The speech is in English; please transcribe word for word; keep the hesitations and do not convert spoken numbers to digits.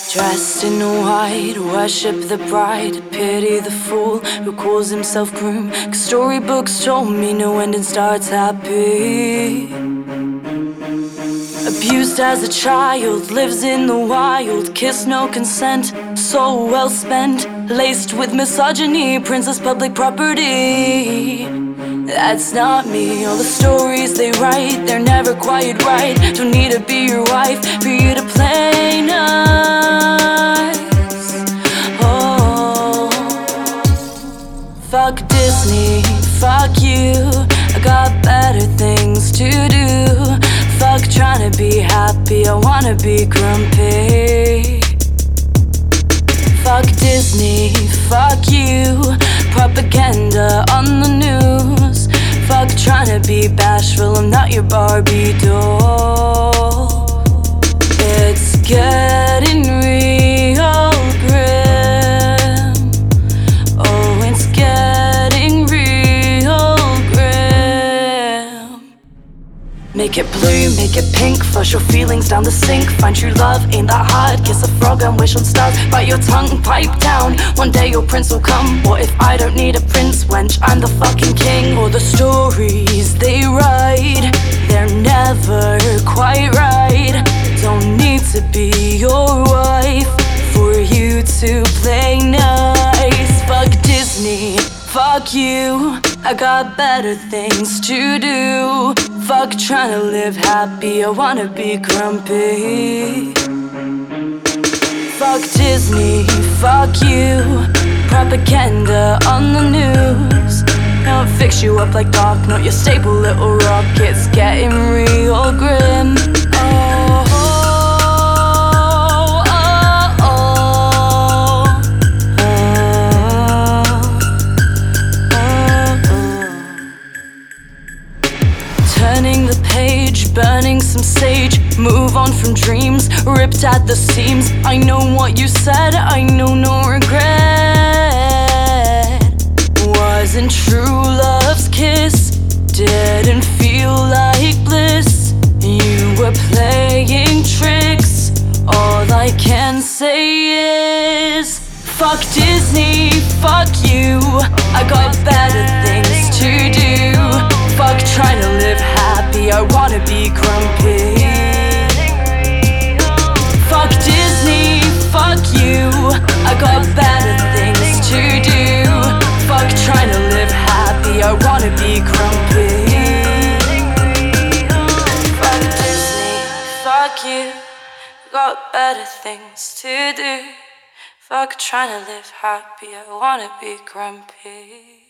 Dressed in white, worship the bride, pity the fool who calls himself groom. 'Cause storybooks told me no ending starts happy. Abused as a child, lives in the wild, kiss no consent, so well spent. Laced with misogyny, princess public property. That's not me. All the stories they write, they're never quite right. Don't need to be your wife for you to play nice. Oh, fuck Disney, fuck you. I got better things to do. Fuck trying to be happy, I wanna be grumpy. Fuck Disney, fuck you. Propaganda on the news. Fuck trying to be bashful, I'm not your Barbie doll. It's getting real grim. Oh, it's getting real grim. Make it blue, make it pink, flush your feelings down the sink. Find true love, ain't that hard, kiss a frog and wish on stars. Bite your tongue, pipe down, one day your prince will come. What if I don't need a prince, wench, I'm the fucking king? All the stories they write, they're never quite right. Don't need to be your wife for you to play nice. Fuck Disney, fuck you, I got better things to do. Fuck trying to live happy, I wanna be grumpy. Fuck Disney, fuck you. Propaganda on the news. Don't fix you up like Doc, not your stable little rock. It's getting real grim. Oh, oh, oh, oh, oh, oh. Turning the page, burning some sage. Move on from dreams, ripped at the seams. I know what you said, I know no regret. Wasn't true love's kiss, didn't feel like bliss. You were playing tricks, all I can say is fuck Disney, fuck you, I got better things to do. Fuck trying to live happy, I wanna be grumpy. Fuck Disney, fuck you, I got better things to do. Fuck trying to live happy, I wanna be grumpy. Fuck Disney, fuck you, got better things to do. Fuck trying to live happy, I wanna be grumpy.